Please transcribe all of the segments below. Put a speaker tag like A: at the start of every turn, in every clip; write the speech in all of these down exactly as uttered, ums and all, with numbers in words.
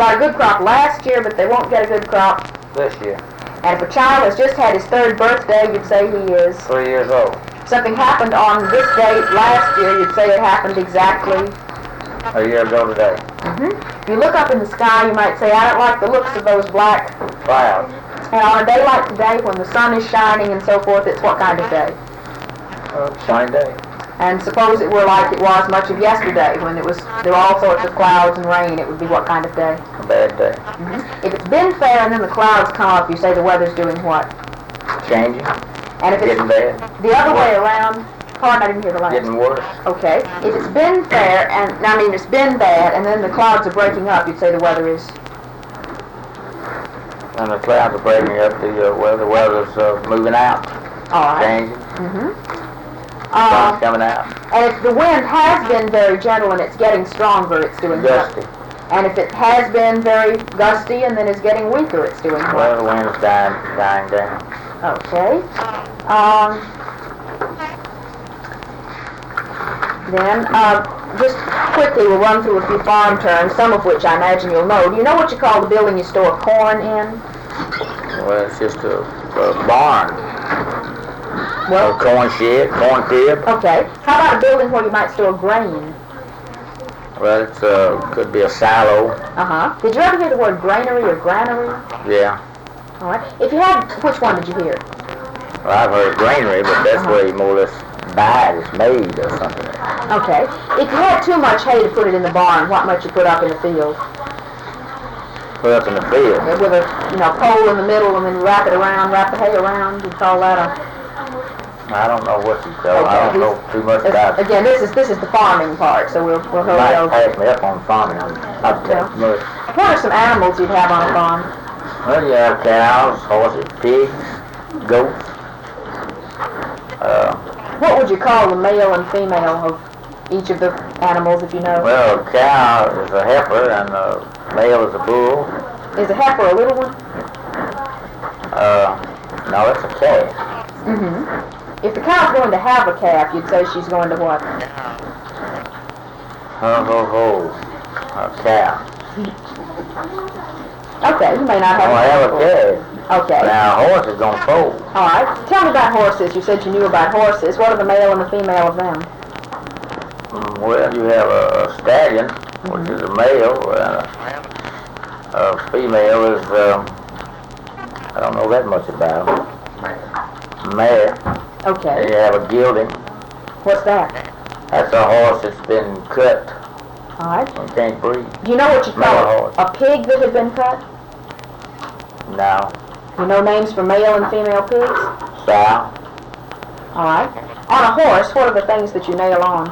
A: got a good crop last year, but they won't get a good crop
B: this year.
A: And if a child has just had his third birthday, you'd say he is
B: three years old.
A: Something happened on this date last year, you'd say it happened exactly
B: a year ago today.
A: Mm-hmm. If you look up in the sky, you might say, I don't like the looks of those black
B: clouds.
A: And on a day like today, when the sun is shining and so forth, it's what kind of day?
B: Uh, sunny day.
A: And suppose it were like it was much of yesterday, when it was there were all sorts of clouds and rain, it would be what kind of day?
B: A bad day.
A: Mm-hmm. If it's been fair and then the clouds come up, you say the weather's doing what?
B: Changing.
A: And if it's
B: getting bad.
A: The other way around, pardon, I didn't hear the last.
B: Getting worse.
A: Okay. If it's been fair, and I mean it's been bad, and then the clouds are breaking up, you'd say the weather is?
B: And the clouds are breaking up, the uh, weather, the weather's uh, moving out.
A: All right.
B: Changing.
A: Mm-hmm.
B: The sun's coming out.
A: And if the wind has been very gentle and it's getting stronger, it's doing
B: gusty.
A: What? And if it has been very gusty and then is getting weaker, it's doing what?
B: Well, the wind's dying, dying down.
A: Okay. Um, then, uh, just quickly, we'll run through a few farm terms, some of which I imagine you'll know. Do you know what you call the building you store corn in?
B: Well, it's just a, a barn.
A: Well,
B: a corn shed, corn crib.
A: Okay. How about a building where you might store grain?
B: Well, it uh, could be a silo.
A: Uh-huh. Did you ever hear the word granary or granary?
B: Yeah.
A: All right. If you had, which one did you hear?
B: Well, I've heard granary, but that's
A: uh-huh.
B: where you more or less buy it. It's made or something.
A: Okay. If you had too much hay to put it in the barn, what might you put up in the field?
B: Put up in the field?
A: Yeah, with a, you know, pole in the middle and then wrap it around, wrap the hay around. You'd call that a...
B: I don't know what you call.
A: Okay,
B: I don't know too much about it.
A: Again, this is this is the farming part, so we'll we'll hold
B: might
A: those.
B: pass me up on farming. I'm not
A: Yeah.
B: much.
A: What are some animals you'd have on a farm?
B: Well, you have cows, horses, pigs, goats. Uh,
A: What would you call the male and female of each of the animals, if you know?
B: well, a cow is a heifer and a male is a bull.
A: Is a heifer a little one?
B: Uh, no, it's a calf.
A: Mm-hmm. If the cow's going to have a calf, you'd say she's going to what?
B: Ho, ho, ho. A cow.
A: Okay, you may not have
B: Oh, I have a calf.
A: Okay.
B: Now, a horse is going to foal.
A: All right. Tell me about horses. You said you knew about horses. What are the male and the female of them?
B: Mm, well, you have a stallion,
A: Mm-hmm.
B: which is a male, and a, a female is, um, I don't know that much about them. Mare.
A: Okay.
B: You have a gelding.
A: What's that?
B: That's a horse that's been cut
A: All right.
B: and can't breathe.
A: Do you know what you call
B: Male
A: a, a pig that had been cut?
B: No.
A: You know names for male and female pigs?
B: Sow.
A: All right. On a horse, what are the things that you nail on?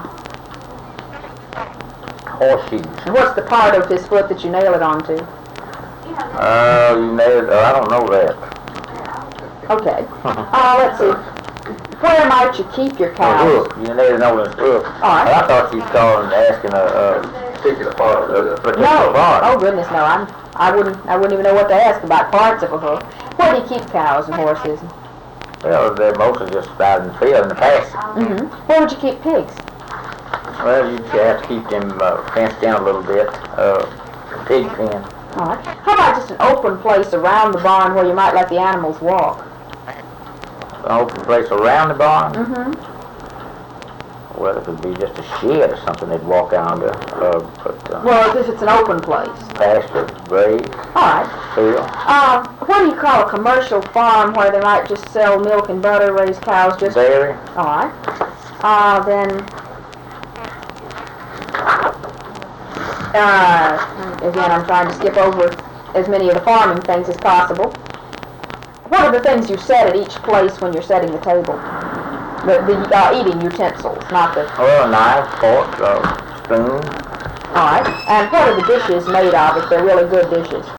B: Horseshoes.
A: And what's the part of his foot that you nail it onto?
B: Uh, you nailed, uh, I don't know that.
A: Okay. Uh, let's see. Where might you keep your
B: A
A: cows?
B: hoof. You nailed it on his hoof.
A: All right.
B: I thought you was calling, asking a, a particular part of a particular
A: No.
B: part.
A: Oh goodness, no. I'm. I wouldn't. I wouldn't even know what to ask about parts of a hoof. Where do you keep cows and horses?
B: Well, they're mostly just out in the field in the pasture.
A: Mm-hmm. Where would you keep pigs?
B: Well, you have to keep them uh, fenced in a little bit. Uh, pig pen.
A: All right. How about just an open place around the barn where you might let the animals walk?
B: An open place around the barn.
A: Mm-hmm.
B: Well, it could be just a shed or something they'd walk under. Uh, but uh,
A: Well, if it's an open place.
B: pasture, grave,
A: All right.
B: field.
A: Uh, what do you call a commercial farm where they might just sell milk and butter, raise cows, just...
B: Dairy.
A: All right. Uh, then... Uh, again, I'm trying to skip over as many of the farming things as possible. What are the things you set at each place when you're setting the table? The, the uh, eating utensils, not the...
B: Well, a knife, fork, uh, spoon.
A: All right. And what are the dishes made of if they're really good dishes?